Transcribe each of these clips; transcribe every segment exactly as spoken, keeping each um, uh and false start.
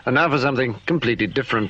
And now for something completely different.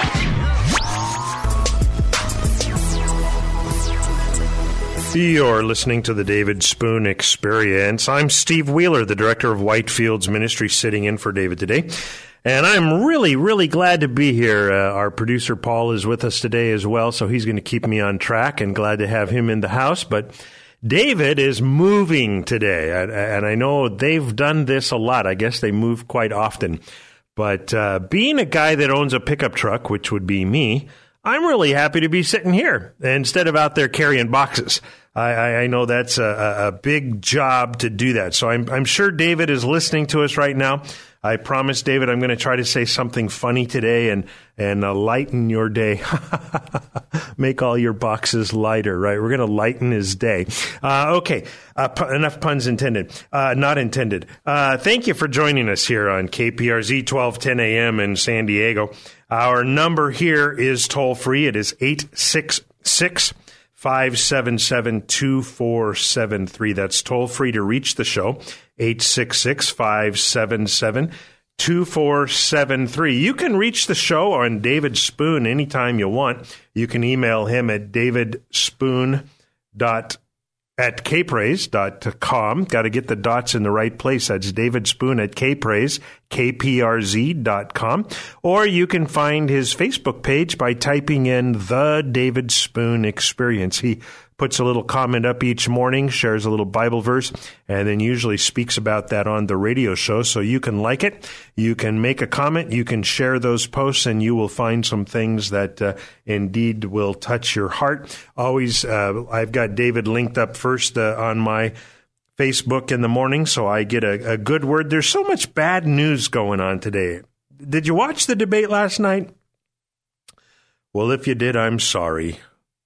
You're listening to the David Spoon Experience. I'm Steve Wheeler, the director of Whitefields Ministry, sitting in for David today. And I'm really, really glad to be here. Uh, our producer, Paul, is with us today as well, so he's going to keep me on track, and glad to have him in the house. But David is moving today, and I know they've done this a lot. I guess they move quite often. But uh, being a guy that owns a pickup truck, which would be me, I'm really happy to be sitting here instead of out there carrying boxes. I, I, I know that's a, a big job to do that. So I'm, I'm sure David is listening to us right now. I promise, David, I'm going to try to say something funny today and, and uh, lighten your day. Make all your boxes lighter, right? We're going to lighten his day. Uh, okay, uh, pu- enough puns intended. Uh, not intended. Uh, thank you for joining us here on K P R Z twelve ten a.m. in San Diego. Our number here is toll-free. It is eight six six, five seven seven, two four seven three. That's toll-free to reach the show, eight six six, five seven seven, two four seven three. You can reach the show on David Spoon anytime you want. You can email him at davidspoon dot at kpraise dot com. Got to get the dots in the right place. That's David Spoon at kpraise, K P R Z dot com. Or you can find his Facebook page by typing in The David Spoon Experience. He puts a little comment up each morning, shares a little Bible verse, and then usually speaks about that on the radio show. So you can like it, you can make a comment, you can share those posts, and you will find some things that uh, indeed will touch your heart. Always, uh, I've got David linked up first uh, on my Facebook in the morning, so I get a, a good word. There's so much bad news going on today. Did you watch the debate last night? Well, if you did, I'm sorry.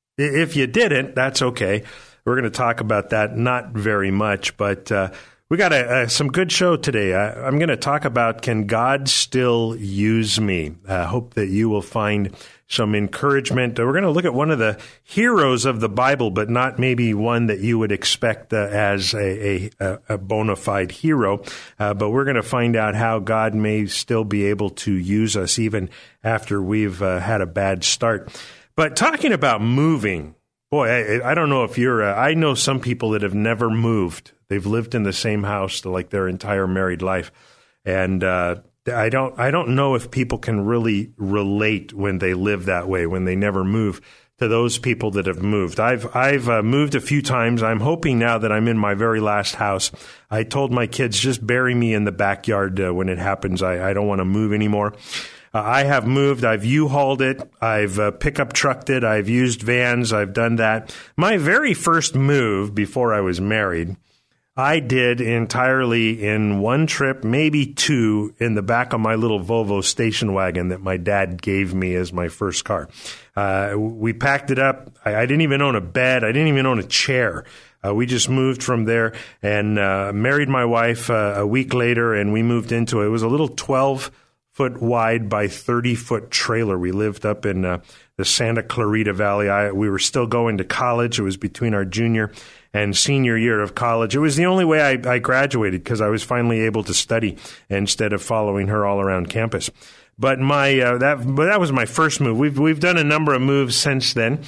If you didn't, that's okay. We're going to talk about that, not very much, but uh, we got a, a, some good show today. I, I'm going to talk about, can God still use me? I hope that you will find some encouragement. We're going to look at one of the heroes of the Bible, but not maybe one that you would expect uh, as a, a, a bona fide hero. Uh, but we're going to find out how God may still be able to use us even after we've uh, had a bad start. But talking about moving, boy, I, I don't know if you're, uh, I know some people that have never moved. They've lived in the same house like their entire married life. And uh, I don't, I don't know if people can really relate when they live that way, when they never move, to those people that have moved. I've, I've uh, moved a few times. I'm hoping now that I'm in my very last house. I told my kids, just bury me in the backyard uh, when it happens. I, I don't want to move anymore. Uh, I have moved. I've U-Hauled it. I've uh, pickup trucked it. I've used vans. I've done that. My very first move before I was married, I did entirely in one trip, maybe two, in the back of my little Volvo station wagon that my dad gave me as my first car. Uh, we packed it up. I, I didn't even own a bed. I didn't even own a chair. Uh, we just moved from there and uh, married my wife uh, a week later, and we moved into it. It was a little twelve foot wide by thirty foot trailer. We lived up in uh, the Santa Clarita Valley. I, we were still going to college. It was between our junior and senior year of college. It was the only way I, I graduated because I was finally able to study instead of following her all around campus. But my uh, that but that was my first move. We've we've done a number of moves since then.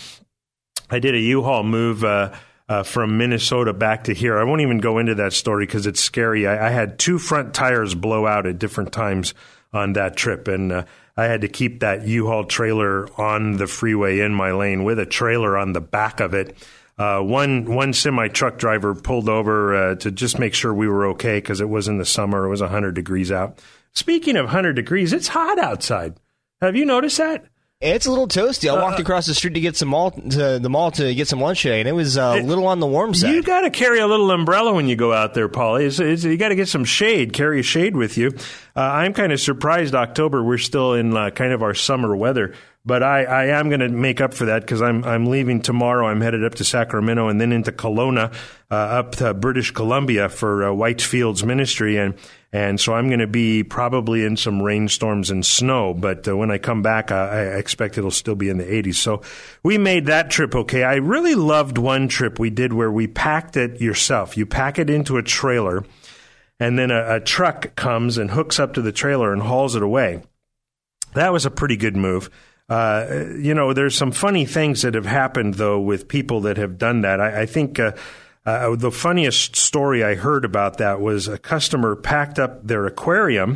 I did a U-Haul move uh, uh, from Minnesota back to here. I won't even go into that story because it's scary. I, I had two front tires blow out at different times on that trip, and uh, I had to keep that U-Haul trailer on the freeway in my lane with a trailer on the back of it. Uh, one one semi-truck driver pulled over uh, to just make sure we were okay because it was in the summer. It was one hundred degrees out. Speaking of one hundred degrees, it's hot outside. Have you noticed that? It's a little toasty. I walked uh, across the street to get some mall to the mall to get some lunch today, and it was uh, a little on the warm side. You got to carry a little umbrella when you go out there, Paul. It's, it's, you got to get some shade. Carry a shade with you. Uh, I'm kind of surprised. October, we're still in uh, kind of our summer weather. But I, I am going to make up for that because I'm I'm leaving tomorrow. I'm headed up to Sacramento and then into Kelowna, uh, up to British Columbia for uh, Whitefields Ministry. And and so I'm going to be probably in some rainstorms and snow. But uh, when I come back, I, I expect it'll still be in the eighties. So we made that trip okay. I really loved one trip we did where we packed it yourself. You pack it into a trailer, and then a, a truck comes and hooks up to the trailer and hauls it away. that was a pretty good move. Uh, you know, there's some funny things that have happened, though, with people that have done that. I, I think uh, uh, the funniest story I heard about that was a customer packed up their aquarium,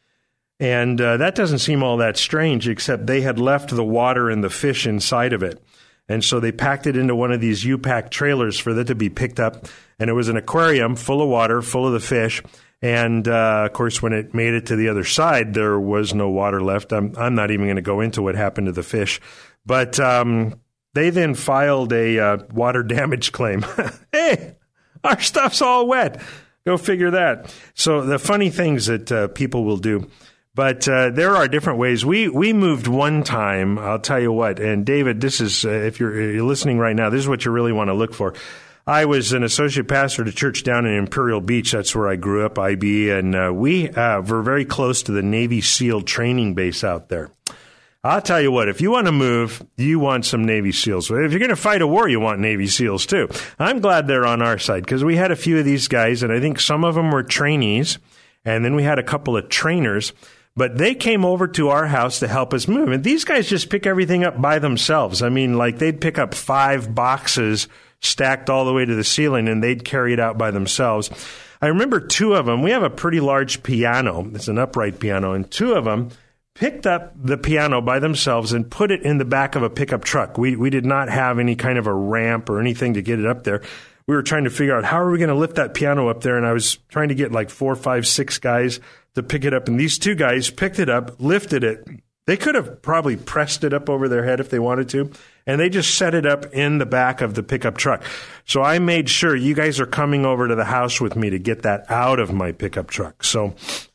and uh, that doesn't seem all that strange, except they had left the water and the fish inside of it. And so they packed it into one of these U-Pack trailers for that to be picked up, and it was an aquarium full of water, full of the fish. And, uh, of course, when it made it to the other side, there was no water left. I'm, I'm not even going to go into what happened to the fish. But um, they then filed a uh, water damage claim. Hey, our stuff's all wet. Go figure that. So the funny things that uh, people will do. But uh, there are different ways. We we moved one time, I'll tell you what. And, David, this is, uh, if you're, you're listening right now, this is what you really want to look for. I was an associate pastor at a church down in Imperial Beach. That's where I grew up, I B, and uh, we uh, were very close to the Navy SEAL training base out there. I'll tell you what, if you want to move, you want some Navy SEALs. If you're going to fight a war, you want Navy SEALs too. I'm glad they're on our side because we had a few of these guys, and I think some of them were trainees, and then we had a couple of trainers. But they came over to our house to help us move. And these guys just pick everything up by themselves. I mean, like they'd pick up five boxes stacked all the way to the ceiling, and they'd carry it out by themselves. I remember two of them. We have a pretty large piano. It's an upright piano, and two of them picked up the piano by themselves and put it in the back of a pickup truck. We we did not have any kind of a ramp or anything to get it up there. We were trying to figure out how are we going to lift that piano up there, and I was trying to get like four, five, six guys to pick it up, and these two guys picked it up, lifted it. They could have probably pressed it up over their head if they wanted to, and they just set it up in the back of the pickup truck. So I made sure you guys are coming over to the house with me to get that out of my pickup truck. So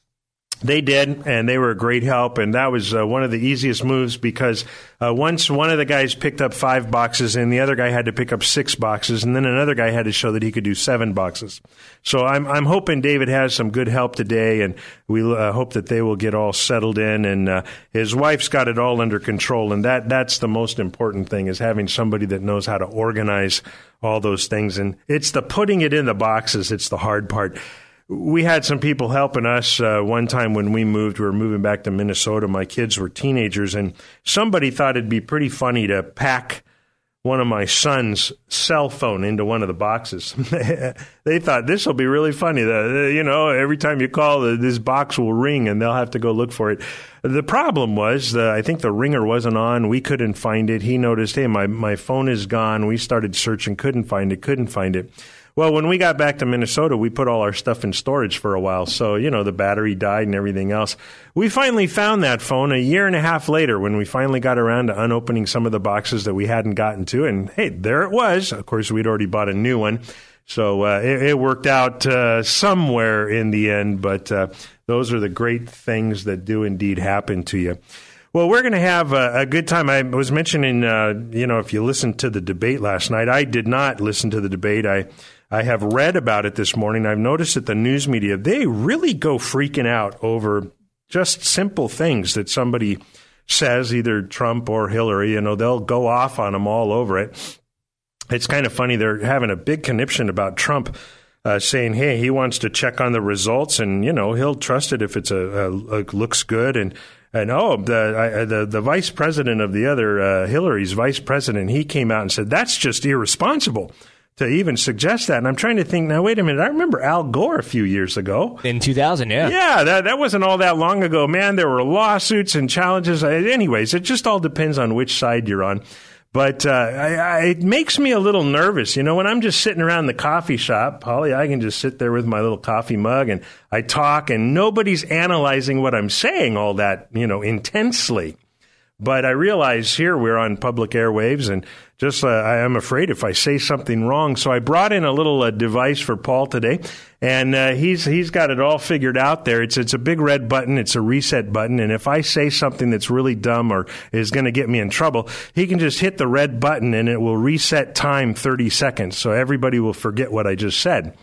they did, and they were a great help, and that was uh, one of the easiest moves because uh, once one of the guys picked up five boxes and the other guy had to pick up six boxes, and then another guy had to show that he could do seven boxes. So I'm I'm hoping David has some good help today, and we uh, hope that they will get all settled in, and uh, his wife's got it all under control, and that that's the most important thing is having somebody that knows how to organize all those things, and it's the putting it in the boxes, it's the hard part. We had some people helping us uh, one time when we moved. We were moving back to Minnesota. My kids were teenagers, and somebody thought it'd be pretty funny to pack one of my son's cell phone into one of the boxes. They thought this will be really funny. The, you know, every time you call, this box will ring, and they'll have to go look for it. The problem was, uh, I think the ringer wasn't on. We couldn't find it. He noticed, hey, my, my phone is gone. We started searching, couldn't find it, couldn't find it. Well, when we got back to Minnesota, we put all our stuff in storage for a while. So, you know, the battery died and everything else. We finally found that phone a year and a half later when we finally got around to unopening some of the boxes that we hadn't gotten to. And, hey, there it was. Of course, we'd already bought a new one. So uh, it, it worked out uh, somewhere in the end. But uh, those are the great things that do indeed happen to you. Well, we're going to have a, a good time. I was mentioning, uh, you know, if you listened to the debate last night, I did not listen to the debate. I I have read about it this morning. I've noticed that the news media, they really go freaking out over just simple things that somebody says, either Trump or Hillary. You know, they'll go off on them all over it. It's kind of funny. They're having a big conniption about Trump uh, saying, hey, he wants to check on the results and, you know, he'll trust it if it's a, a, a looks good. And And, oh, the, I, the the vice president of the other, uh, Hillary's vice president, he came out and said, that's just irresponsible to even suggest that. And I'm trying to think, now, wait a minute. I remember Al Gore a few years ago. In two thousand, yeah. Yeah, that, that wasn't all that long ago. Man, there were lawsuits and challenges. Anyways, it just all depends on which side you're on. But uh, I, I, it makes me a little nervous. You know, when I'm just sitting around the coffee shop, Polly, I can just sit there with my little coffee mug and I talk and nobody's analyzing what I'm saying all that, you know, intensely. But I realize here we're on public airwaves and just uh, I am afraid if I say something wrong. So I brought in a little uh, device for Paul today, and uh, he's he's got it all figured out there. It's it's a big red button. It's a reset button. And if I say something that's really dumb or is going to get me in trouble, he can just hit the red button and it will reset time thirty seconds. So everybody will forget what I just said.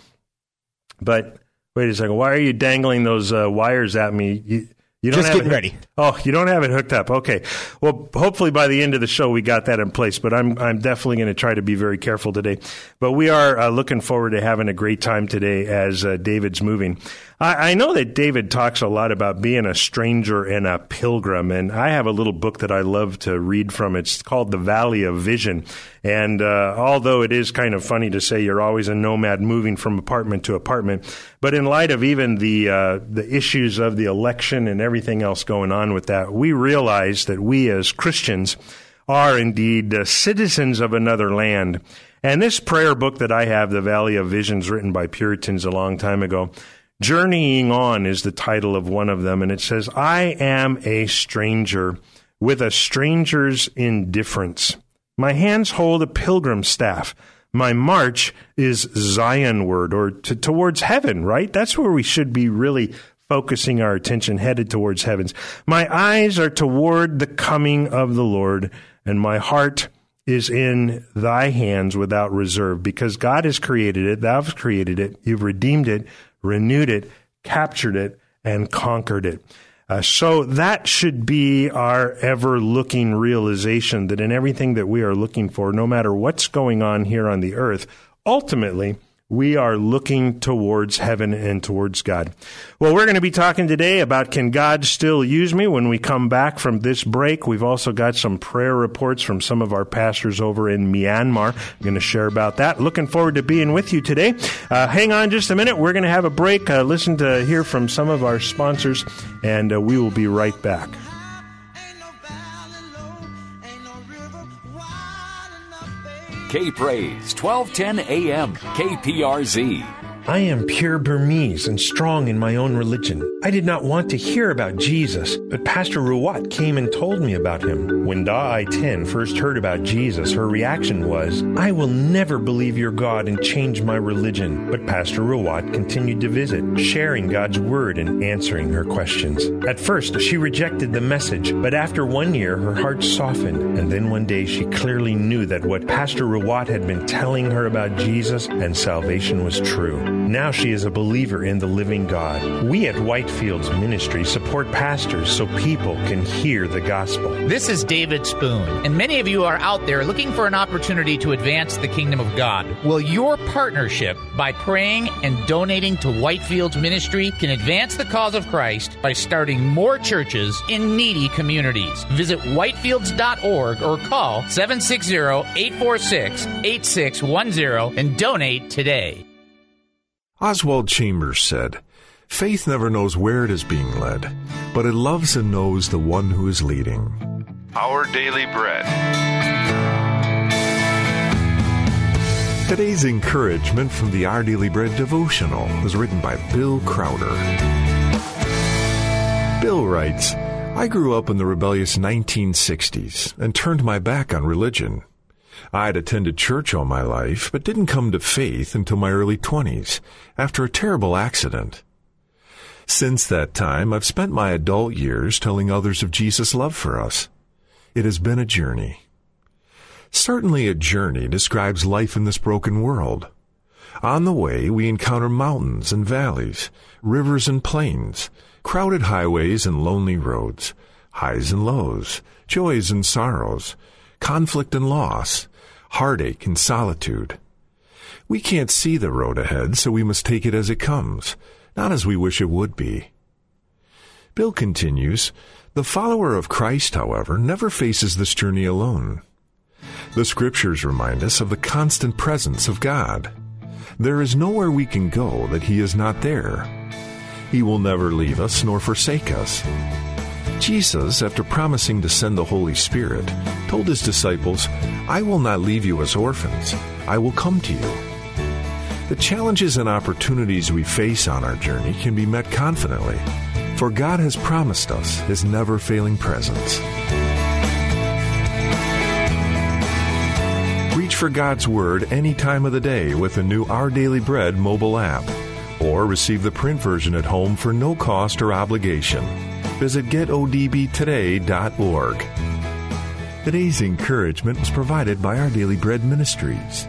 But wait a second. Why are you dangling those uh, wires at me? You, You don't Just have getting it, ready. Oh, you don't have it hooked up. Okay. Well, hopefully by the end of the show we got that in place, but I'm I'm definitely going to try to be very careful today. But we are uh, looking forward to having a great time today as uh, David's moving. I, I know that David talks a lot about being a stranger and a pilgrim, and I have a little book that I love to read from. It's called The Valley of Vision. And uh, although it is kind of funny to say you're always a nomad moving from apartment to apartment, but in light of even the uh, the issues of the election and everything else going on with that, we realize that we as Christians are indeed uh, citizens of another land. And this prayer book that I have, The Valley of Visions, written by Puritans a long time ago, Journeying On is the title of one of them, and it says, I am a stranger with a stranger's indifference. My hands hold a pilgrim staff. My march is Zionward, or to, towards heaven, right? That's where we should be really focusing our attention, headed towards heavens. My eyes are toward the coming of the Lord, and my heart is in thy hands without reserve, because God has created it, thou hast created it, you've redeemed it, renewed it, captured it, and conquered it. Uh, so that should be our ever-looking realization that in everything that we are looking for, no matter what's going on here on the earth, ultimately, we are looking towards heaven and towards God. Well, we're going to be talking today about Can God Still Use Me? When we come back from this break, we've also got some prayer reports from some of our pastors over in Myanmar. I'm going to share about that. Looking forward to being with you today. Uh, hang on just a minute. We're going to have a break, uh, listen to hear from some of our sponsors, and uh, we will be right back. K-Praise, twelve ten A M, K P R Z. I am pure Burmese and strong in my own religion. I did not want to hear about Jesus, but Pastor Ruwat came and told me about him. When Da I Tin first heard about Jesus, her reaction was, I will never believe your God and change my religion. But Pastor Ruwat continued to visit, sharing God's word and answering her questions. At first, she rejected the message, but after one year, her heart softened, and then one day she clearly knew that what Pastor Ruwat had been telling her about Jesus and salvation was true. Now she is a believer in the living God. We at Whitefields Ministry support pastors so people can hear the gospel. This is David Spoon, and many of you are out there looking for an opportunity to advance the kingdom of God. Well, your partnership by praying and donating to Whitefields Ministry can advance the cause of Christ by starting more churches in needy communities. Visit whitefields dot org or call seven six zero, eight four six, eight six one zero and donate today. Oswald Chambers said, faith never knows where it is being led, but it loves and knows the one who is leading. Our Daily Bread. Today's encouragement from the Our Daily Bread devotional was written by Bill Crowder. Bill writes, I grew up in the rebellious nineteen sixties and turned my back on religion. I had attended church all my life, but didn't come to faith until my early twenties, after a terrible accident. Since that time, I've spent my adult years telling others of Jesus' love for us. It has been a journey. Certainly a journey describes life in this broken world. On the way, we encounter mountains and valleys, rivers and plains, crowded highways and lonely roads, highs and lows, joys and sorrows, conflict and loss, heartache and solitude. We can't see the road ahead, so we must take it as it comes, not as we wish it would be. Bill continues, the follower of Christ, however, never faces this journey alone. The Scriptures remind us of the constant presence of God. There is nowhere we can go that He is not there. He will never leave us nor forsake us. Jesus, after promising to send the Holy Spirit, told His disciples, I will not leave you as orphans. I will come to you. The challenges and opportunities we face on our journey can be met confidently, for God has promised us His never-failing presence. Reach for God's Word any time of the day with the new Our Daily Bread mobile app, or receive the print version at home for no cost or obligation. Visit get o d b today dot org. Today's encouragement was provided by Our Daily Bread Ministries.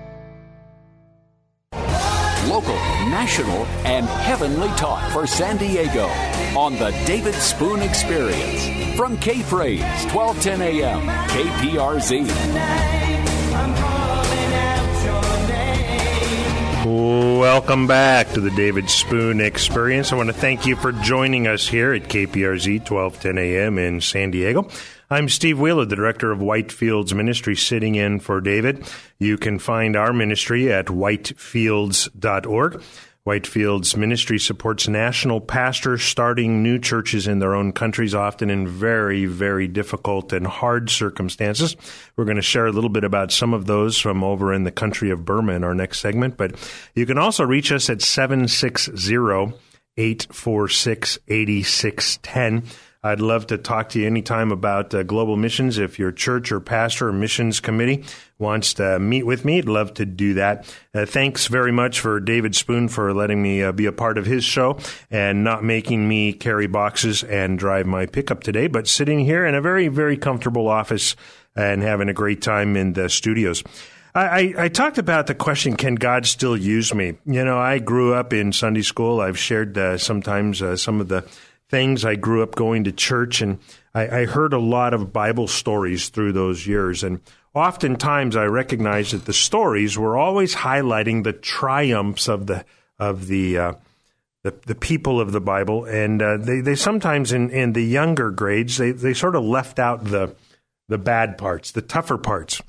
Local, national, and heavenly talk for San Diego on the David Spoon Experience. From K-Praise, twelve ten A M, K P R Z. Welcome back to the David Spoon Experience. I want to thank you for joining us here at K P R Z twelve ten a.m. in San Diego. I'm Steve Wheeler, the director of Whitefields Ministry, sitting in for David. You can find our ministry at whitefields dot org. Whitefields Ministry supports national pastors starting new churches in their own countries, often in very, very difficult and hard circumstances. We're going to share a little bit about some of those from over in the country of Burma in our next segment. But you can also reach us at seven six zero, eight four six, eight six one zero. I'd love to talk to you anytime about uh, global missions. If your church or pastor or missions committee wants to meet with me, I'd love to do that. Uh, thanks very much for David Spoon for letting me uh, be a part of his show and not making me carry boxes and drive my pickup today, but sitting here in a very, very comfortable office and having a great time in the studios. I, I, I talked about the question, can God still use me? You know, I grew up in Sunday school. I've shared uh, sometimes uh, some of the things. I grew up going to church, and I, I heard a lot of Bible stories through those years. And oftentimes I recognized that the stories were always highlighting the triumphs of the of the uh, the, the people of the Bible. And uh, they, they sometimes in, in the younger grades, they, they sort of left out the the bad parts, the tougher parts.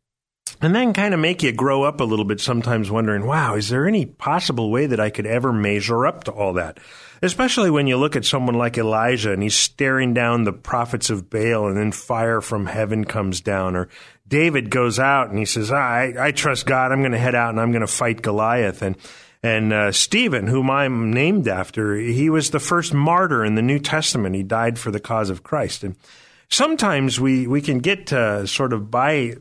And then kind of make you grow up a little bit, sometimes wondering, wow, is there any possible way that I could ever measure up to all that? Especially when you look at someone like Elijah and he's staring down the prophets of Baal and then fire from heaven comes down. Or David goes out and he says, ah, I, I trust God. I'm going to head out and I'm going to fight Goliath. And and uh, Stephen, whom I'm named after, he was the first martyr in the New Testament. He died for the cause of Christ. And sometimes we, we can get uh, sort of by...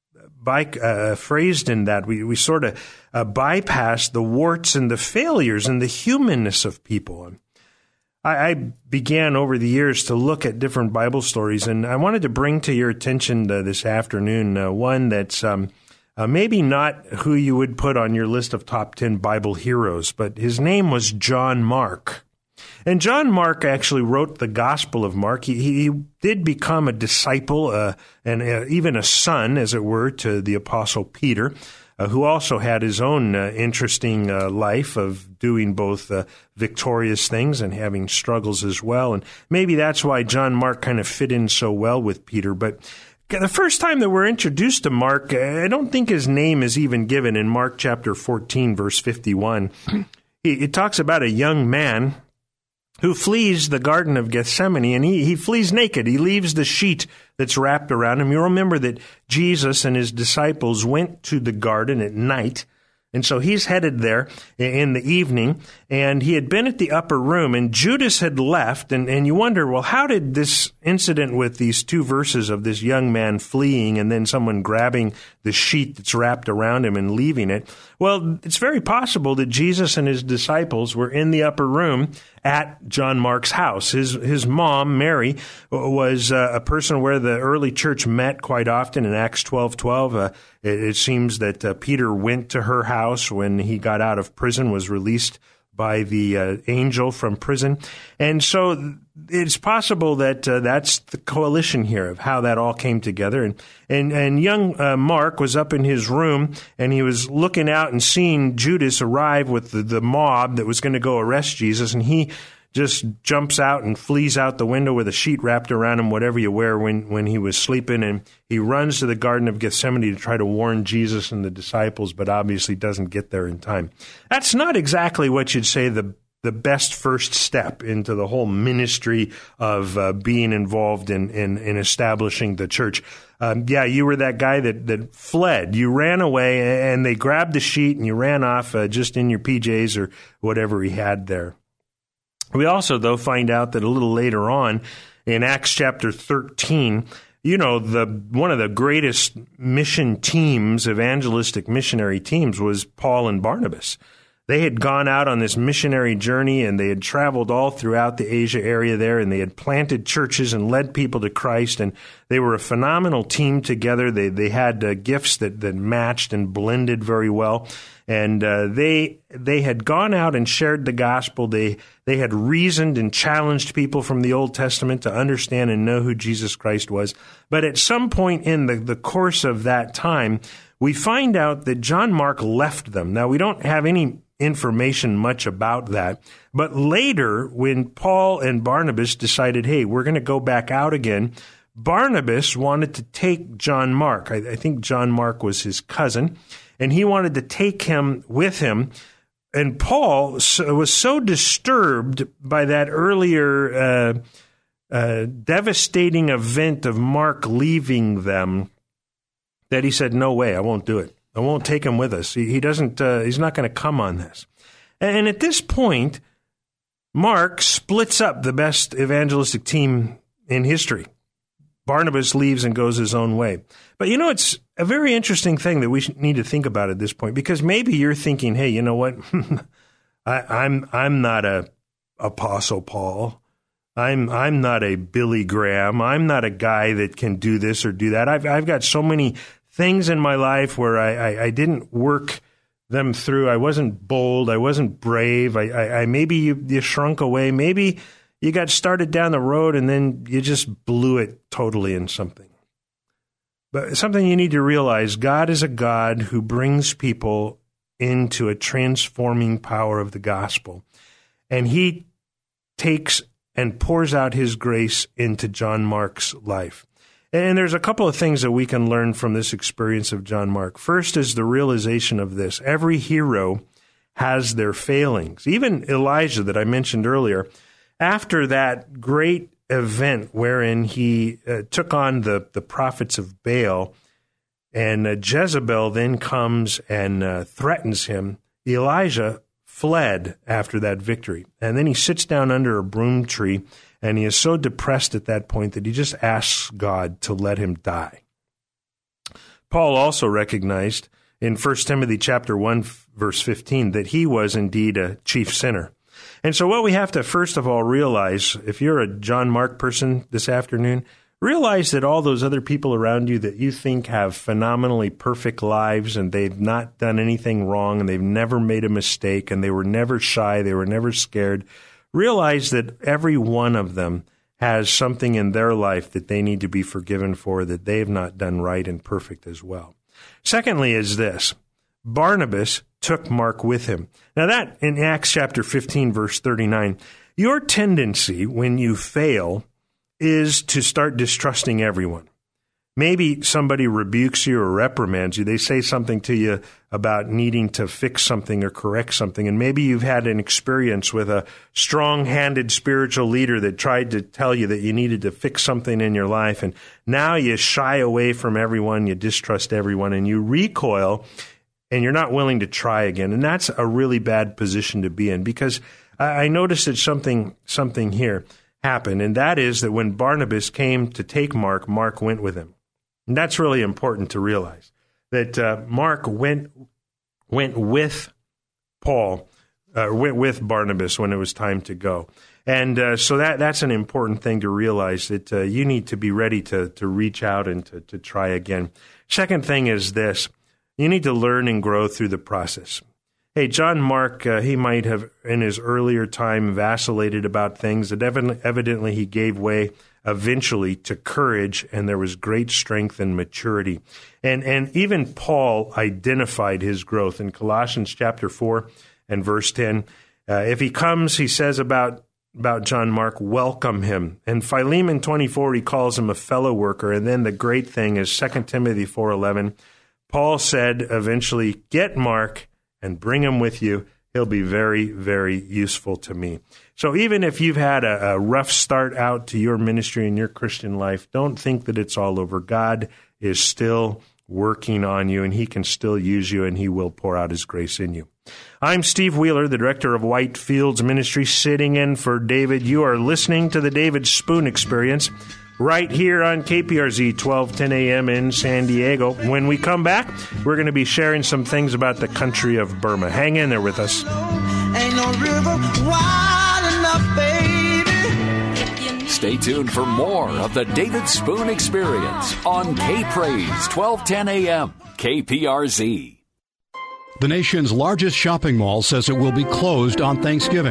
By, uh, phrased in that we, we sort of uh, bypass the warts and the failures and the humanness of people. I, I began over the years to look at different Bible stories, and I wanted to bring to your attention uh, this afternoon uh, one that's um, uh, maybe not who you would put on your list of top ten Bible heroes, but his name was John Mark. And John Mark actually wrote the Gospel of Mark. He, he did become a disciple uh, and uh, even a son, as it were, to the Apostle Peter, uh, who also had his own uh, interesting uh, life of doing both uh, victorious things and having struggles as well. And maybe that's why John Mark kind of fit in so well with Peter. But the first time that we're introduced to Mark, I don't think his name is even given in Mark chapter fourteen, verse fifty-one. He, it talks about a young man who flees the Garden of Gethsemane, and he, he flees naked. He leaves the sheet that's wrapped around him. You remember that Jesus and his disciples went to the garden at night, and so he's headed there in the evening, and he had been at the upper room, and Judas had left, and, and you wonder, well, how did this incident with these two verses of this young man fleeing and then someone grabbing the sheet that's wrapped around him and leaving it? Well, it's very possible that Jesus and his disciples were in the upper room at John Mark's house. His his mom, Mary, was uh, a person where the early church met quite often. In Acts twelve twelve, uh, it, it seems that uh, Peter went to her house when he got out of prison, was released by the uh, angel from prison. And so it's possible that uh, that's the coalition here of how that all came together. And and, and young uh, Mark was up in his room, and he was looking out and seeing Judas arrive with the, the mob that was going to go arrest Jesus, and he just jumps out and flees out the window with a sheet wrapped around him, whatever you wear, when, when he was sleeping. And he runs to the Garden of Gethsemane to try to warn Jesus and the disciples, but obviously doesn't get there in time. That's not exactly what you'd say the the best first step into the whole ministry of uh, being involved in, in, in establishing the church. Um, yeah, you were that guy that, that fled. You ran away, and they grabbed the sheet, and you ran off uh, just in your P Js or whatever he had there. We also, though, find out that a little later on in Acts chapter thirteen, you know, the one of the greatest mission teams, evangelistic missionary teams, was Paul and Barnabas. They had gone out on this missionary journey, and they had traveled all throughout the Asia area there, and they had planted churches and led people to Christ, and they were a phenomenal team together. They they had uh, gifts that, that matched and blended very well, and uh, they they had gone out and shared the gospel. They they had reasoned and challenged people from the Old Testament to understand and know who Jesus Christ was. But at some point in the, the course of that time, we find out that John Mark left them. Now, we don't have any information much about that, but later, when Paul and Barnabas decided, hey, we're going to go back out again, Barnabas wanted to take John Mark. I, I think John Mark was his cousin, and he wanted to take him with him. And Paul was so disturbed by that earlier uh, uh, devastating event of Mark leaving them that he said, no way, I won't do it. I won't take him with us. He, he doesn't. Uh, he's not going to come on this. And at this point, Mark splits up the best evangelistic team in history. Barnabas leaves and goes his own way. But, you know, it's a very interesting thing that we need to think about at this point, because maybe you're thinking, hey, you know what? I, I'm I'm not a Apostle Paul. I'm I'm not a Billy Graham. I'm not a guy that can do this or do that. I've I've got so many things in my life where I, I, I didn't work them through. I wasn't bold. I wasn't brave. I, I, I maybe you, you shrunk away. Maybe you got started down the road and then you just blew it totally in something. But something you need to realize, God is a God who brings people into a transforming power of the gospel. And he takes and pours out his grace into John Mark's life. And there's a couple of things that we can learn from this experience of John Mark. First is the realization of this. Every hero has their failings. Even Elijah that I mentioned earlier, after that great event wherein he uh, took on the, the prophets of Baal, and uh, Jezebel then comes and uh, threatens him, Elijah fled after that victory. And then he sits down under a broom tree, and he is so depressed at that point that he just asks God to let him die. Paul also recognized in First Timothy chapter one, verse fifteen, that he was indeed a chief sinner. And so what we have to first of all realize, if you're a John Mark person this afternoon, realize that all those other people around you that you think have phenomenally perfect lives and they've not done anything wrong and they've never made a mistake and they were never shy, they were never scared, realize that every one of them has something in their life that they need to be forgiven for, that they have not done right and perfect as well. Secondly is this: Barnabas took Mark with him. Now that, in Acts chapter fifteen, verse thirty-nine, your tendency when you fail is to start distrusting everyone. Maybe somebody rebukes you or reprimands you. They say something to you about needing to fix something or correct something, and maybe you've had an experience with a strong-handed spiritual leader that tried to tell you that you needed to fix something in your life, and now you shy away from everyone, you distrust everyone, and you recoil, and you're not willing to try again. And that's a really bad position to be in, because I noticed that something something here happened, and that is that when Barnabas came to take Mark, Mark went with him. And that's really important to realize, that uh, Mark went went with Paul, uh, went with Barnabas when it was time to go. And uh, so that that's an important thing to realize, that uh, you need to be ready to, to reach out and to, to try again. Second thing is this: you need to learn and grow through the process. Hey, John Mark, uh, he might have in his earlier time vacillated about things, that evidently he gave way eventually to courage, and there was great strength and maturity. And and even Paul identified his growth in Colossians chapter four and verse ten. Uh, if he comes, he says about, about John Mark, welcome him. And Philemon twenty-four, he calls him a fellow worker. And then the great thing is Second Timothy four eleven. Paul said eventually, get Mark and bring him with you. He'll be very, very useful to me. So even if you've had a, a rough start out to your ministry and your Christian life, don't think that it's all over. God is still working on you, and he can still use you, and he will pour out his grace in you. I'm Steve Wheeler, the director of White Fields Ministry, sitting in for David. You are listening to the David Spoon Experience right here on K P R Z twelve ten a.m. in San Diego. When we come back, we're going to be sharing some things about the country of Burma. Hang in there with us. Ain't no river wide enough, baby. Stay tuned for more of the David Spoon Experience on K-Praise twelve ten a.m. K P R Z. The nation's largest shopping mall says it will be closed on Thanksgiving.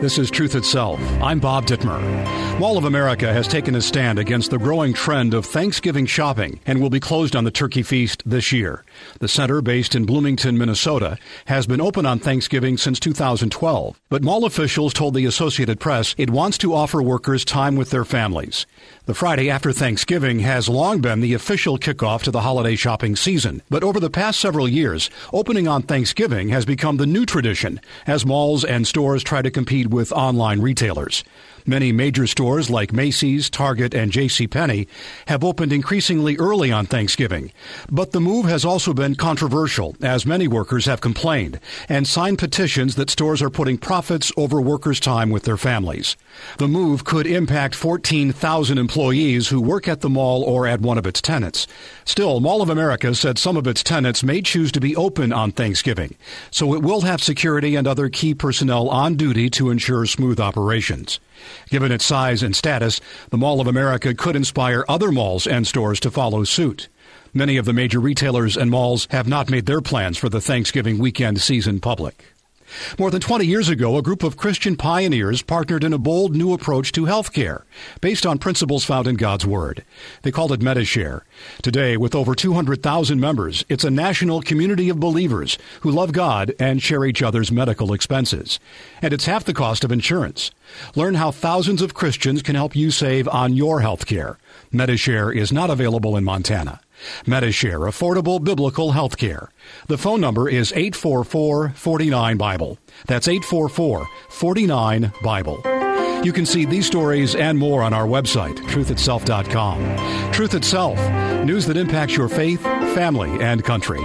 This is Truth Itself. I'm Bob Dittmer. Mall of America has taken a stand against the growing trend of Thanksgiving shopping and will be closed on the turkey feast this year. The center, based in Bloomington, Minnesota, has been open on Thanksgiving since two thousand twelve. But mall officials told the Associated Press it wants to offer workers time with their families. The Friday after Thanksgiving has long been the official kickoff to the holiday shopping season. But over the past several years, opening on Thanksgiving has become the new tradition as malls and stores try to compete with online retailers. Many major stores like Macy's, Target, and JCPenney have opened increasingly early on Thanksgiving. But the move has also been controversial, as many workers have complained and signed petitions that stores are putting profits over workers' time with their families. The move could impact fourteen thousand employees who work at the mall or at one of its tenants. Still, Mall of America said some of its tenants may choose to be open on Thanksgiving, so it will have security and other key personnel on duty to ensure smooth operations. Given its size and status, the Mall of America could inspire other malls and stores to follow suit. Many of the major retailers and malls have not made their plans for the Thanksgiving weekend season public. More than twenty years ago, a group of Christian pioneers partnered in a bold new approach to health care based on principles found in God's Word. They called it Medishare. Today, with over two hundred thousand members, it's a national community of believers who love God and share each other's medical expenses. And it's half the cost of insurance. Learn how thousands of Christians can help you save on your health care. Medishare is not available in Montana. Medishare, affordable biblical health care. The phone number is eight four four, four nine, Bible. That's eight four four, four nine, Bible. You can see these stories and more on our website, truth itself dot com. Truth Itself, news that impacts your faith, family, and country.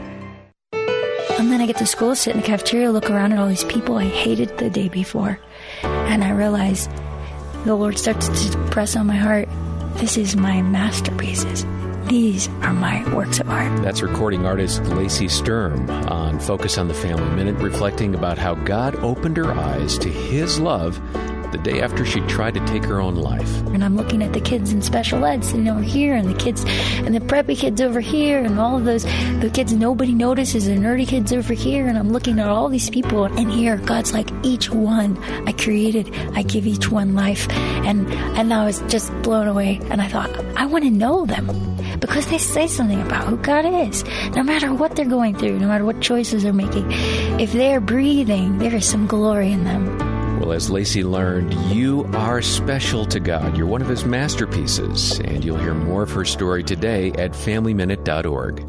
And then I get to school, sit in the cafeteria, look around at all these people I hated the day before. And I realize the Lord starts to press on my heart, this is my masterpieces. These are my works of art. That's recording artist Lacey Sturm on Focus on the Family Minute, reflecting about how God opened her eyes to His love the day after she tried to take her own life. And I'm looking at the kids in special ed sitting over here, and the kids and the preppy kids over here, and all of those, the kids nobody notices, the nerdy kids over here, and I'm looking at all these people, and here God's like, each one I created, I give each one life. And, and I was just blown away, and I thought, I want to know them, because they say something about who God is. No matter what they're going through, no matter what choices they're making, if they're breathing, there is some glory in them. Well, as Lacey learned, you are special to God. You're one of His masterpieces, and you'll hear more of her story today at family minute dot org.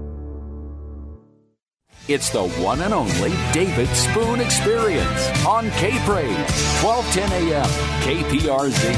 It's the one and only David Spoon Experience on K-Praise, twelve ten a.m., K P R Z.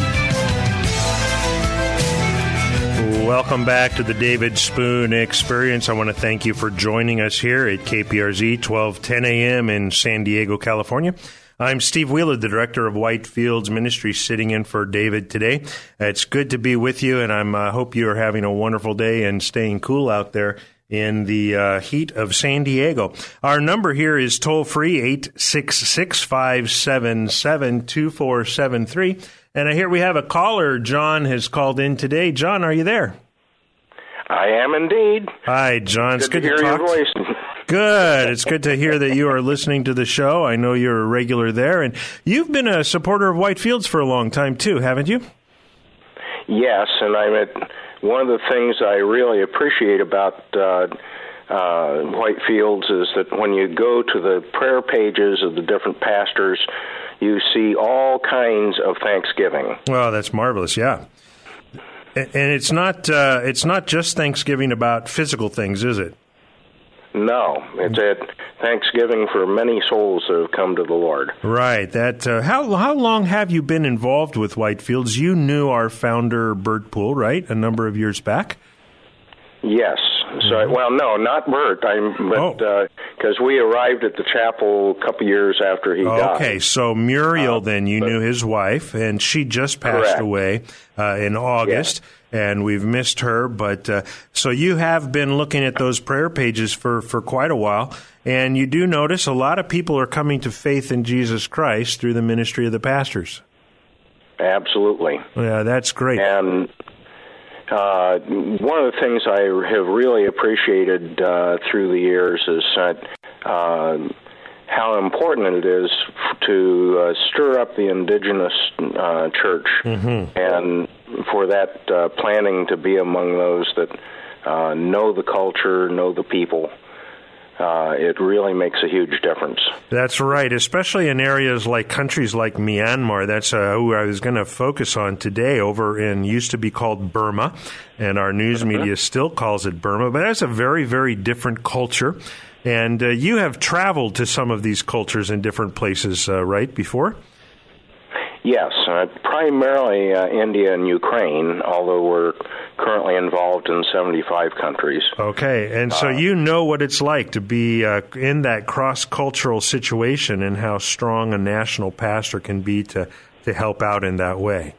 Welcome back to the David Spoon Experience. I want to thank you for joining us here at K P R Z, twelve ten a.m. in San Diego, California. I'm Steve Wheeler, the director of Whitefields Ministry, sitting in for David today. It's good to be with you, and I uh, hope you are having a wonderful day and staying cool out there in the uh, heat of San Diego. Our number here is toll-free, eight six six, five seven seven, two four seven three. And here we have a caller. John has called in today. John, are you there? I am indeed. Hi, John. It's good, good to to hear talk. your voice. Good. It's good to hear that you are listening to the show. I know you're a regular there. And you've been a supporter of Whitefields for a long time, too, haven't you? Yes, and I'm at one of the things I really appreciate about uh, uh, Whitefields is that when you go to the prayer pages of the different pastors, you see all kinds of thanksgiving. Well, that's marvelous, yeah. And it's not uh, it's not just Thanksgiving about physical things, is it? No, it's at Thanksgiving for many souls that have come to the Lord. Right. That uh, how how long have you been involved with Whitefields? You knew our founder, Bert Poole, right? A number of years back. Yes. So, mm-hmm. well, no, not Bert. I'm, but because oh. uh, we arrived at the chapel a couple years after he okay, died. Okay, so Muriel, uh, then you but, knew his wife, and she just passed correct. away uh, in August. Yeah. And we've missed her, but uh, so you have been looking at those prayer pages for, for quite a while, and you do notice a lot of people are coming to faith in Jesus Christ through the ministry of the pastors. Absolutely. Yeah, that's great. And uh, one of the things I have really appreciated uh, through the years is that uh, how important it is to uh, stir up the indigenous uh, church, mm-hmm. and for that uh, planning to be among those that uh, know the culture, know the people. Uh, it really makes a huge difference. That's right, especially in areas like countries like Myanmar. That's uh, who I was going to focus on today, over in, used to be called Burma, and our news mm-hmm. media still calls it Burma, but that's a very, very different culture. And uh, you have traveled to some of these cultures in different places, uh, right, before? Yes, uh, primarily uh, India and Ukraine, although we're currently involved in seventy-five countries. Okay, and so uh, you know what it's like to be uh, in that cross-cultural situation and how strong a national pastor can be to, to help out in that way.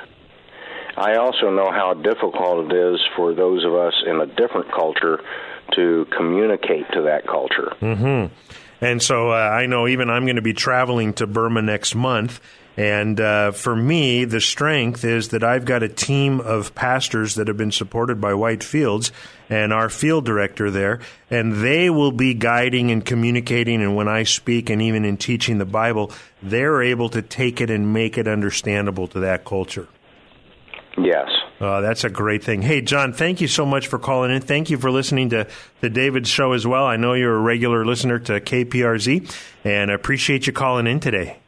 I also know how difficult it is for those of us in a different culture to communicate to that culture. Mm-hmm. And so uh, I know even I'm going to be traveling to Burma next month. And uh, for me, the strength is that I've got a team of pastors that have been supported by White Fields and our field director there, and they will be guiding and communicating, and when I speak and even in teaching the Bible, they're able to take it and make it understandable to that culture. Yes. Uh, that's a great thing. Hey, John, thank you so much for calling in. Thank you for listening to, to David's show as well. I know you're a regular listener to K P R Z, and I appreciate you calling in today.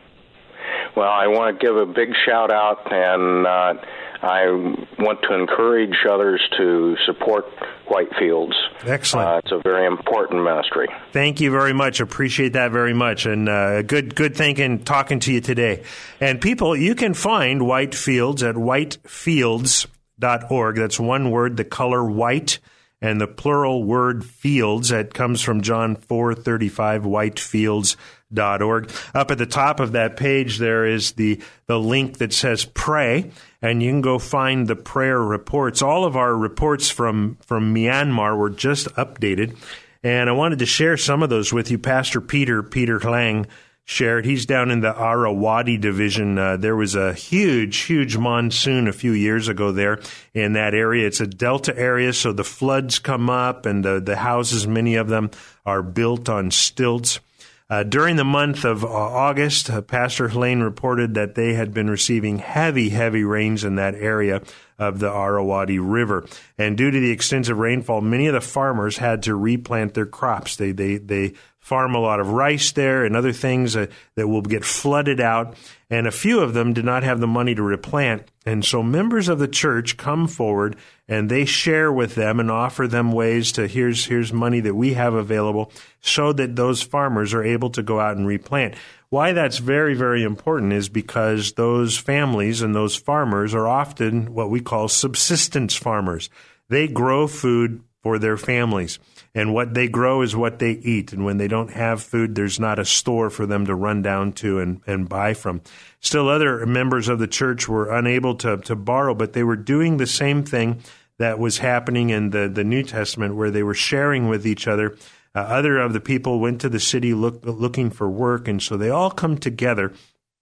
Well, I want to give a big shout out, and uh, I want to encourage others to support Whitefields. Excellent. Uh, it's a very important ministry. Thank you very much. Appreciate that very much. And uh, good good thinking, talking to you today. And people, you can find Whitefields at whitefields dot org. That's one word, the color white, and the plural word fields. That comes from John four thirty-five, whitefields dot org. Up at the top of that page, there is the, the link that says pray, and you can go find the prayer reports. All of our reports from, from Myanmar were just updated, and I wanted to share some of those with you. Pastor Peter, Peter Lang, shared. He's down in the Arawadi division. Uh, there was a huge, huge monsoon a few years ago there in that area. It's a delta area, so the floods come up, and the, the houses, many of them, are built on stilts. Uh, during the month of uh, August, uh, Pastor Helene reported that they had been receiving heavy, heavy rains in that area of the Arawadi River. And due to the extensive rainfall, many of the farmers had to replant their crops. They they they farm a lot of rice there and other things uh, that will get flooded out. And a few of them did not have the money to replant. And so members of the church come forward and they share with them and offer them ways to, here's here's money that we have available, so that those farmers are able to go out and replant. Why that's very, very important is because those families and those farmers are often what we call subsistence farmers. They grow food for their families, and what they grow is what they eat. And when they don't have food, there's not a store for them to run down to and, and buy from. Still, other members of the church were unable to, to borrow, but they were doing the same thing that was happening in the, the New Testament, where they were sharing with each other. Uh, other of the people went to the city look, looking for work, and so they all come together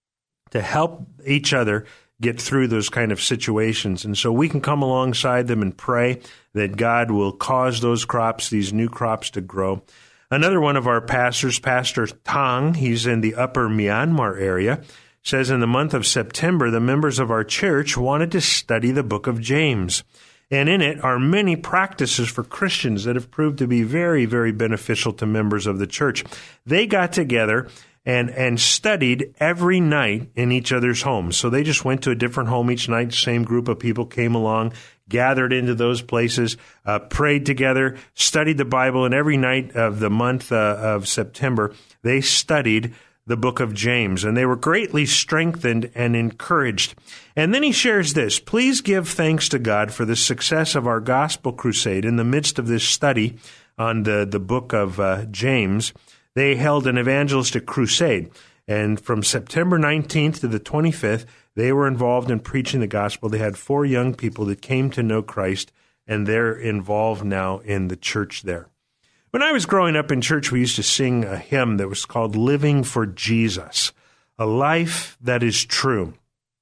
to help each other get through those kind of situations. And so we can come alongside them and pray that God will cause those crops, these new crops, to grow. Another one of our pastors, Pastor Tang, he's in the upper Myanmar area, says in the month of September, the members of our church wanted to study the book of James. And in it are many practices for Christians that have proved to be very, very beneficial to members of the church. They got together and and studied every night in each other's homes. So they just went to a different home each night. The same group of people came along, gathered into those places, uh, prayed together, studied the Bible, and every night of the month uh, of September, they studied the book of James, and they were greatly strengthened and encouraged. And then he shares this: please give thanks to God for the success of our gospel crusade. In the midst of this study on the, the book of uh, James, they held an evangelistic crusade, and from September nineteenth to the twenty-fifth, they were involved in preaching the gospel. They had four young people that came to know Christ, and they're involved now in the church there. When I was growing up in church, we used to sing a hymn that was called Living for Jesus, a life that is true,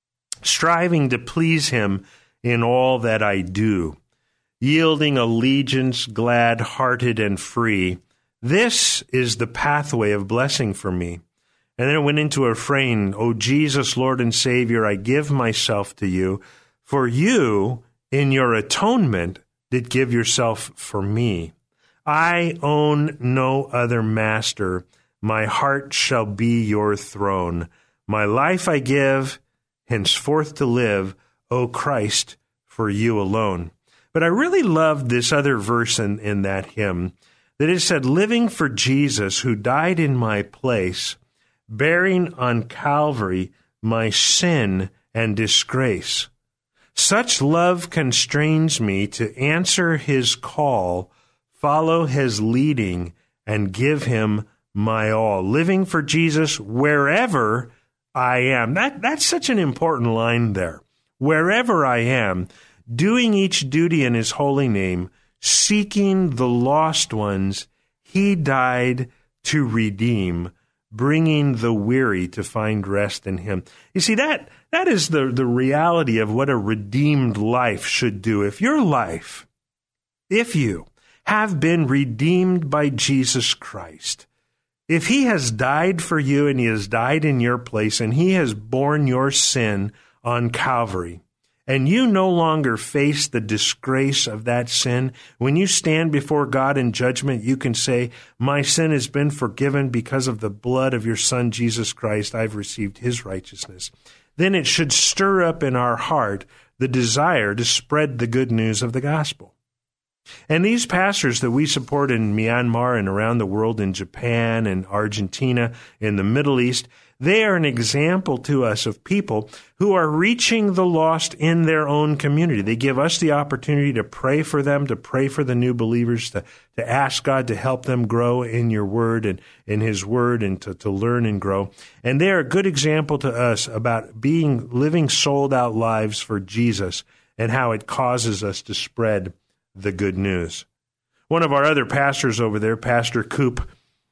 striving to please him in all that I do, yielding allegiance, glad-hearted and free, This is the pathway of blessing for me. And then it went into a refrain, O Jesus, Lord and Savior, I give myself to you, for you, in your atonement, did give yourself for me. I own no other master. My heart shall be your throne. My life I give, henceforth to live, O Christ, for you alone. But I really loved this other verse in, in that hymn, that it said, living for Jesus, who died in my place, bearing on Calvary my sin and disgrace. Such love constrains me to answer his call, follow his leading, and give him my all. Living for Jesus wherever I am. That, that's such an important line there. Wherever I am, doing each duty in his holy name, seeking the lost ones he died to redeem, bringing the weary to find rest in him. You see, that that is the, the reality of what a redeemed life should do. If your life, if you have been redeemed by Jesus Christ, if he has died for you and he has died in your place and he has borne your sin on Calvary, and you no longer face the disgrace of that sin, when you stand before God in judgment, you can say, my sin has been forgiven because of the blood of your Son, Jesus Christ. I've received his righteousness. Then it should stir up in our heart the desire to spread the good news of the gospel. And these pastors that we support in Myanmar and around the world, in Japan and Argentina, in the Middle East, they are an example to us of people who are reaching the lost in their own community. They give us the opportunity to pray for them, to pray for the new believers, to, to ask God to help them grow in your word and in his word, and to, to learn and grow. And they are a good example to us about being, living sold out lives for Jesus and how it causes us to spread the good news. One of our other pastors over there, Pastor Coop,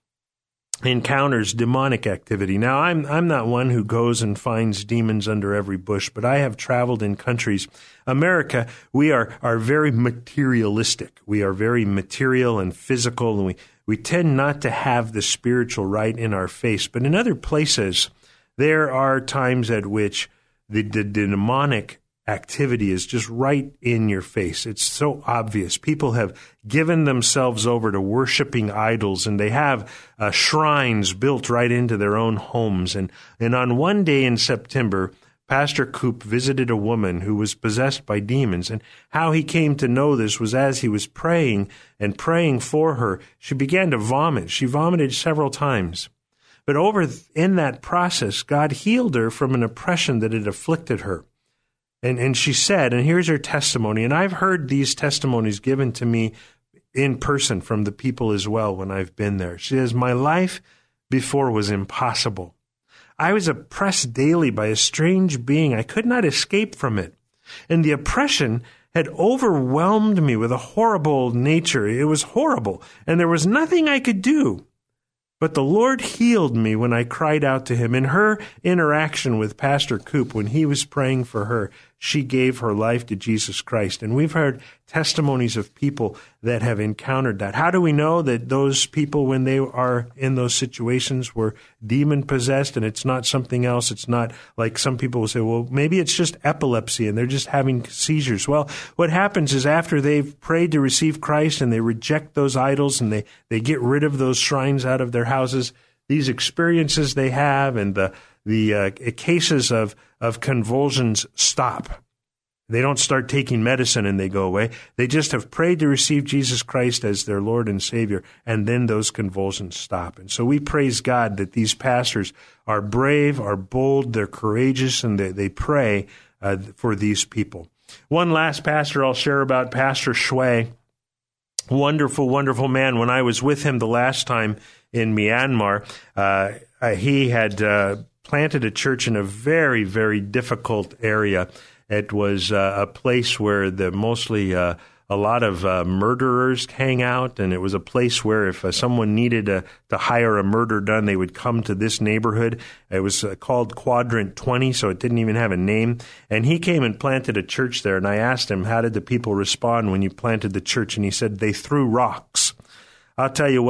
encounters demonic activity. Now, I'm I'm not one who goes and finds demons under every bush, but I have traveled in countries. America, we are, are very materialistic. We are very material and physical, and we, we tend not to have the spiritual right in our face. But in other places, there are times at which the, the, the demonic activity is just right in your face. It's so obvious. People have given themselves over to worshiping idols, and they have uh, shrines built right into their own homes. And, and on one day in September, Pastor Coop visited a woman who was possessed by demons, and how he came to know this was as he was praying and praying for her, she began to vomit. She vomited several times. But over in that process, God healed her from an oppression that had afflicted her. And and she said, and here's her testimony, and I've heard these testimonies given to me in person from the people as well when I've been there. She says, my life before was impossible. I was oppressed daily by a strange being. I could not escape from it. And the oppression had overwhelmed me with a horrible nature. It was horrible, and there was nothing I could do. But the Lord healed me when I cried out to him. In her interaction with Pastor Coop, when he was praying for her, she gave her life to Jesus Christ. And we've heard testimonies of people that have encountered that. How do we know that those people, when they are in those situations, were demon-possessed and it's not something else? It's not like some people will say, well, maybe it's just epilepsy and they're just having seizures. Well, what happens is after they've prayed to receive Christ and they reject those idols and they, they get rid of those shrines out of their houses, these experiences they have and the the uh, cases of, of convulsions stop. They don't start taking medicine and they go away. They just have prayed to receive Jesus Christ as their Lord and Savior, and then those convulsions stop. And so we praise God that these pastors are brave, are bold, they're courageous, and they, they pray uh, for these people. One last pastor I'll share about, Pastor Shui. Wonderful, wonderful man. When I was with him the last time in Myanmar, uh, uh, he had uh, planted a church in a very, very difficult area. It was uh, a place where the mostly uh, a lot of uh, murderers hang out, and it was a place where if uh, someone needed uh, to hire a murder done, they would come to this neighborhood. It was uh, called Quadrant twenty, so it didn't even have a name. And he came and planted a church there, and I asked him, how did the people respond when you planted the church? And he said, they threw rocks. I'll tell you what,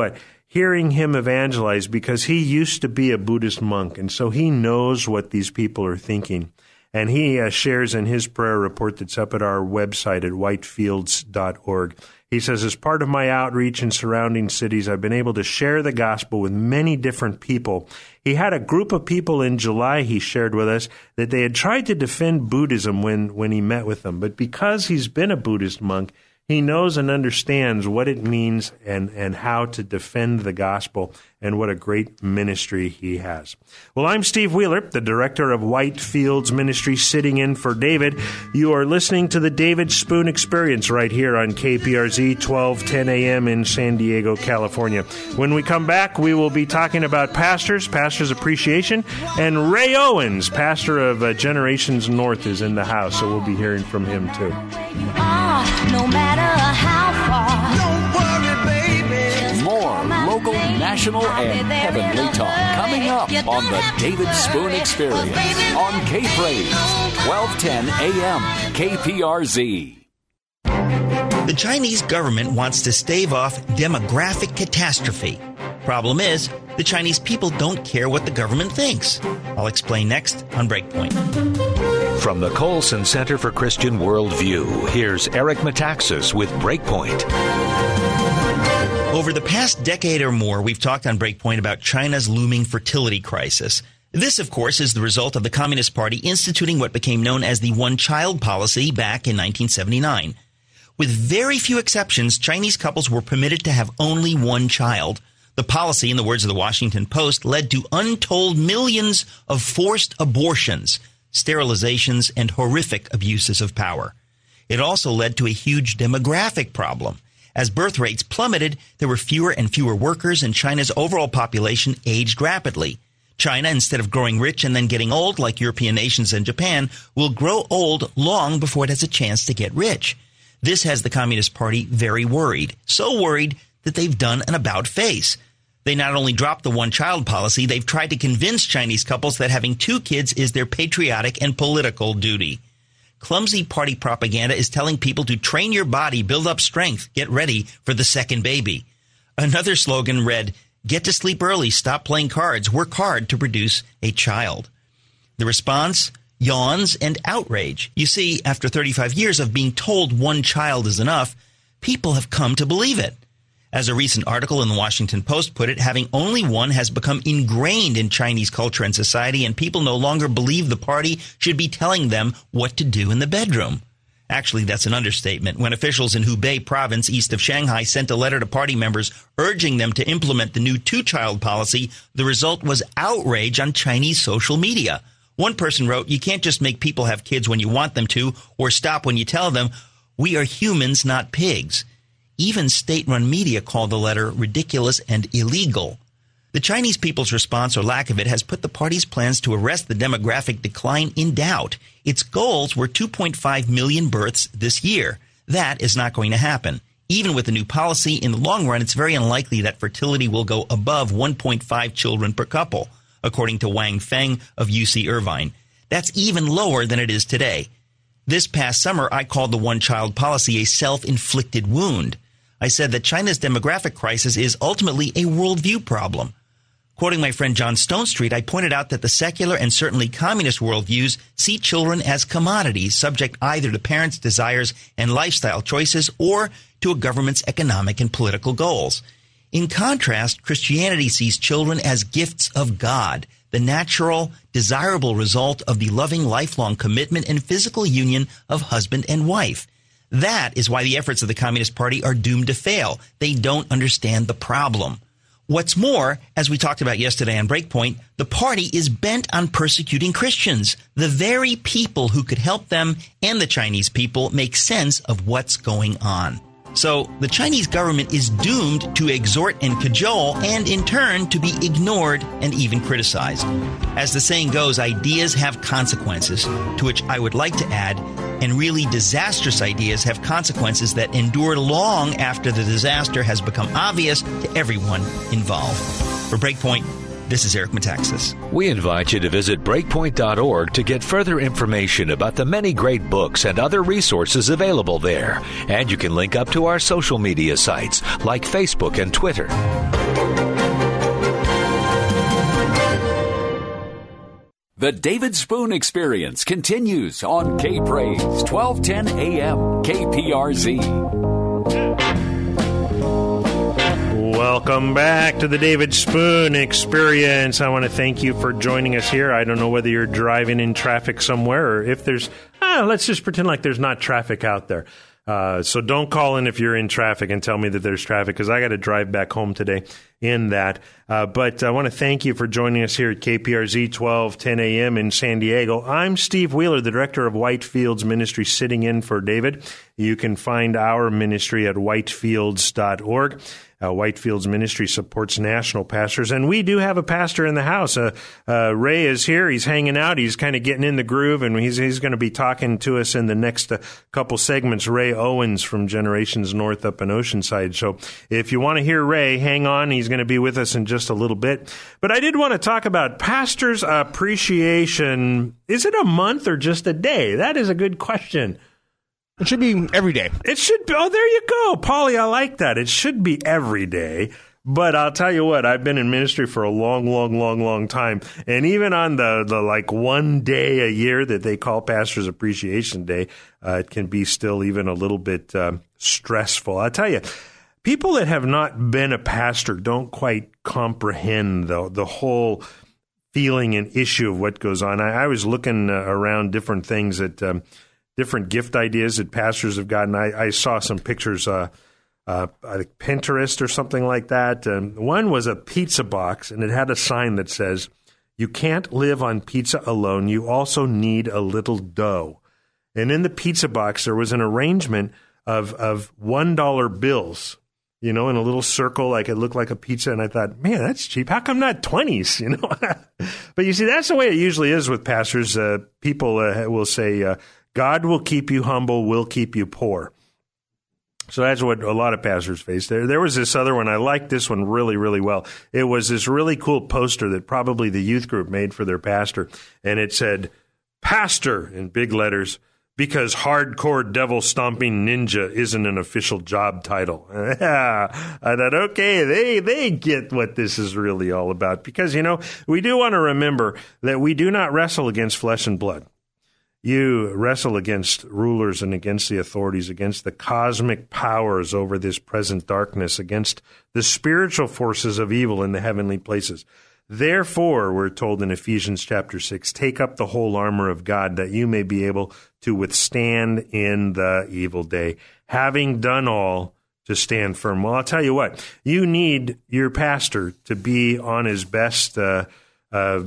hearing him evangelize because he used to be a Buddhist monk, and so he knows what these people are thinking. And he uh, shares in his prayer report that's up at our website at whitefields dot org. He says, as part of my outreach in surrounding cities, I've been able to share the gospel with many different people. He had a group of people in July, he shared with us, that they had tried to defend Buddhism when, when he met with them. But because he's been a Buddhist monk, he knows and understands what it means and, and how to defend the gospel, and what a great ministry he has. Well, I'm Steve Wheeler, the director of Whitefields Ministry, sitting in for David. You are listening to the David Spoon Experience right here on K P R Z, twelve ten a.m. in San Diego, California. When we come back, we will be talking about pastors, Pastors Appreciation, and Ray Owens, pastor of uh, Generations North, is in the house, so we'll be hearing from him too. No matter how far, don't worry, baby. More local, national, and heavenly talk coming up on the David Spoon Experience on K-Praise, twelve ten a.m. K P R Z. The Chinese government wants to stave off demographic catastrophe. Problem is, the Chinese people don't care what the government thinks. I'll explain next on Breakpoint. From the Colson Center for Christian Worldview, here's Eric Metaxas with Breakpoint. Over the past decade or more, we've talked on Breakpoint about China's looming fertility crisis. This, of course, is the result of the Communist Party instituting what became known as the one-child policy back in nineteen seventy-nine. With very few exceptions, Chinese couples were permitted to have only one child. The policy, in the words of the Washington Post, led to untold millions of forced abortions, sterilizations, and horrific abuses of power. It also led to a huge demographic problem. As birth rates plummeted, there were fewer and fewer workers, and China's overall population aged rapidly. China, instead of growing rich and then getting old like European nations and Japan, will grow old long before it has a chance to get rich. This has the Communist Party very worried, so worried that they've done an about-face. They not only dropped the one-child policy, they've tried to convince Chinese couples that having two kids is their patriotic and political duty. Clumsy party propaganda is telling people to train your body, build up strength, get ready for the second baby. Another slogan read, get to sleep early, stop playing cards, work hard to produce a child. The response? Yawns and outrage. You see, after thirty-five years of being told one child is enough, people have come to believe it. As a recent article in the Washington Post put it, having only one has become ingrained in Chinese culture and society, and people no longer believe the party should be telling them what to do in the bedroom. Actually, that's an understatement. When officials in Hubei province, east of Shanghai, sent a letter to party members urging them to implement the new two-child policy, the result was outrage on Chinese social media. One person wrote, you can't just make people have kids when you want them to, or stop when you tell them. We are humans, not pigs. Even state-run media called the letter ridiculous and illegal. The Chinese people's response, or lack of it, has put the party's plans to arrest the demographic decline in doubt. Its goals were two point five million births this year. That is not going to happen. Even with the new policy, in the long run, it's very unlikely that fertility will go above one point five children per couple, according to Wang Feng of U C Irvine. That's even lower than it is today. This past summer, I called the one-child policy a self-inflicted wound. I said that China's demographic crisis is ultimately a worldview problem. Quoting my friend John Stonestreet, I pointed out that the secular and certainly communist worldviews see children as commodities, subject either to parents' desires and lifestyle choices or to a government's economic and political goals. In contrast, Christianity sees children as gifts of God, the natural, desirable result of the loving, lifelong commitment and physical union of husband and wife. That is why the efforts of the Communist Party are doomed to fail. They don't understand the problem. What's more, as we talked about yesterday on Breakpoint, the party is bent on persecuting Christians, the very people who could help them and the Chinese people make sense of what's going on. So the Chinese government is doomed to exhort and cajole, and in turn to be ignored and even criticized. As the saying goes, ideas have consequences, to which I would like to add, and really disastrous ideas have consequences that endure long after the disaster has become obvious to everyone involved. For Breakpoint, this is Eric Metaxas. We invite you to visit breakpoint dot org to get further information about the many great books and other resources available there. And you can link up to our social media sites like Facebook and Twitter. The David Spoon Experience continues on K-Praise, twelve ten A M, K P R Z. Welcome back to the David Spoon Experience. I want to thank you for joining us here. I don't know whether you're driving in traffic somewhere or if there's, ah, let's just pretend like there's not traffic out there. Uh, so don't call in if you're in traffic and tell me that there's traffic, because I got to drive back home today in that. Uh, but I want to thank you for joining us here at K P R Z twelve ten A M in San Diego. I'm Steve Wheeler, the director of Whitefields Ministry, sitting in for David. You can find our ministry at whitefields dot org. Uh, Whitefields Ministry supports national pastors, and we do have a pastor in the house. Uh, uh, Ray is here. He's hanging out. He's kind of getting in the groove, and he's he's going to be talking to us in the next uh, couple segments. Ray Owens from Generations North up in Oceanside. So if you want to hear Ray, hang on. He's going to be with us in just a little bit. But I did want to talk about Pastors Appreciation. Is it a month or just a day? That is a good question. It should be every day. It should be. Oh, there you go, Paulie. I like that. It should be every day. But I'll tell you what, I've been in ministry for a long, long, long, long time. And even on the, the like one day a year that they call Pastors Appreciation Day, uh, it can be still even a little bit um, stressful. I'll tell you, people that have not been a pastor don't quite comprehend the, the whole feeling and issue of what goes on. I, I was looking uh, around different things that um, different gift ideas that pastors have gotten. I, I saw some pictures, uh, uh, I think Pinterest or something like that. Um, one was a pizza box, and it had a sign that says, "You can't live on pizza alone. You also need a little dough." And in the pizza box, there was an arrangement of of one dollar bills, you know, in a little circle, like it looked like a pizza. And I thought, man, that's cheap. How come not twenties, you know? But you see, that's the way it usually is with pastors. Uh, people uh, will say, uh, God will keep you humble, will keep you poor. So that's what a lot of pastors face. There, there was this other one. I liked this one really, really well. It was this really cool poster that probably the youth group made for their pastor. And it said, "Pastor," in big letters, "because hardcore devil-stomping ninja isn't an official job title." I thought, okay, they, they get what this is really all about. Because, you know, we do want to remember that we do not wrestle against flesh and blood. You wrestle against rulers and against the authorities, against the cosmic powers over this present darkness, against the spiritual forces of evil in the heavenly places. Therefore, we're told in Ephesians chapter six, take up the whole armor of God that you may be able to withstand in the evil day, having done all to stand firm. Well, I'll tell you what, you need your pastor to be on his best, uh, uh,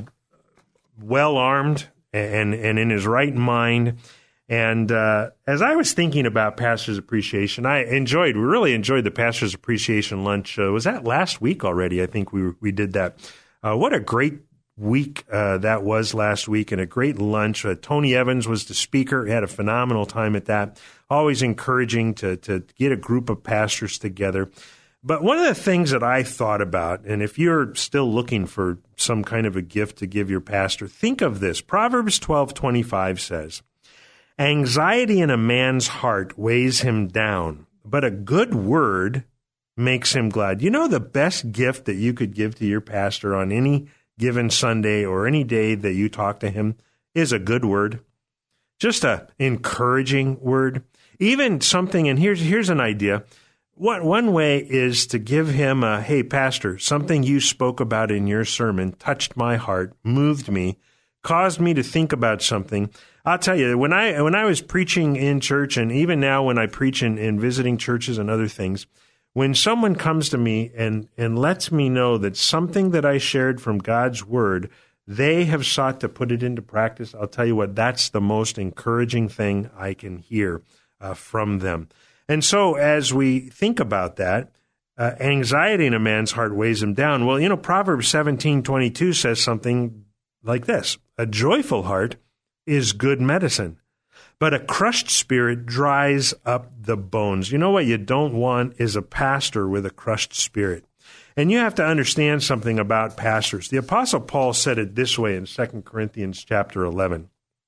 well-armed and, and in his right mind. And uh, as I was thinking about Pastors Appreciation, I enjoyed, we really enjoyed the Pastors Appreciation lunch. Uh, was that last week already? I think we we did that. Uh, what a great week uh, that was last week, and a great lunch. Uh, Tony Evans was the speaker. He had a phenomenal time at that. Always encouraging to, to get a group of pastors together. But one of the things that I thought about, and if you're still looking for some kind of a gift to give your pastor, think of this. Proverbs twelve twenty-five says, "Anxiety in a man's heart weighs him down, but a good word makes him glad." You know, the best gift that you could give to your pastor on any given Sunday or any day that you talk to him is a good word. Just a encouraging word. Even something, and here's here's an idea. One, one way is to give him a, "Hey, pastor, something you spoke about in your sermon touched my heart, moved me, caused me to think about something." I'll tell you, when I when I was preaching in church, and even now when I preach in, in visiting churches and other things, when someone comes to me and, and lets me know that something that I shared from God's Word, they have sought to put it into practice, I'll tell you what, that's the most encouraging thing I can hear uh, from them. And so as we think about that, uh, anxiety in a man's heart weighs him down. Well, you know, Proverbs seventeen twenty-two says something like this: "A joyful heart is good medicine, but a crushed spirit dries up the bones." You know what you don't want is a pastor with a crushed spirit. And you have to understand something about pastors. The Apostle Paul said it this way in Second Corinthians chapter eleven.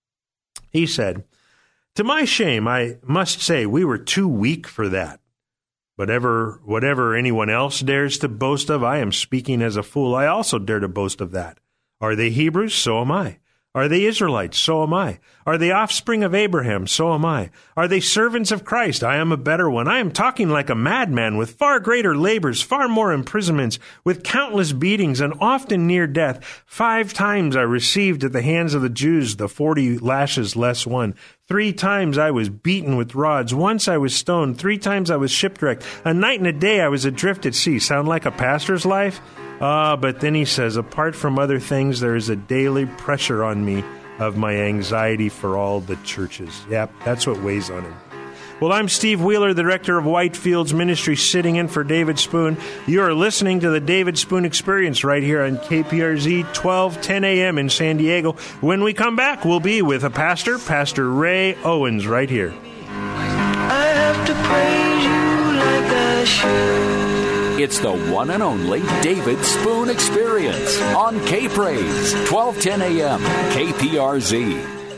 He said, "To my shame, I must say we were too weak for that. But ever, whatever anyone else dares to boast of, I am speaking as a fool. I also dare to boast of that. Are they Hebrews? So am I. Are they Israelites? So am I. Are they offspring of Abraham? So am I. Are they servants of Christ? I am a better one. I am talking like a madman, with far greater labors, far more imprisonments, with countless beatings, and often near death. Five times I received at the hands of the Jews the forty lashes less one. Three times I was beaten with rods. Once I was stoned. Three times I was shipwrecked. A night and a day I was adrift at sea. Sound like a pastor's life? Ah, but then he says, apart from other things, there is a daily pressure on me of my anxiety for all the churches. Yep, that's what weighs on him. Well, I'm Steve Wheeler, the director of Whitefields Ministry, sitting in for David Spoon. You are listening to the David Spoon Experience right here on K P R Z, twelve ten a.m. in San Diego. When we come back, we'll be with a pastor, Pastor Ray Owens, right here. I have to praise you like I should. It's the one and only David Spoon Experience on K-Praise, twelve ten a.m., K P R Z.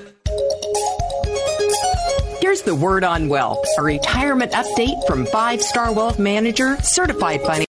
Here's the word on wealth, a retirement update from five-star wealth manager, certified financial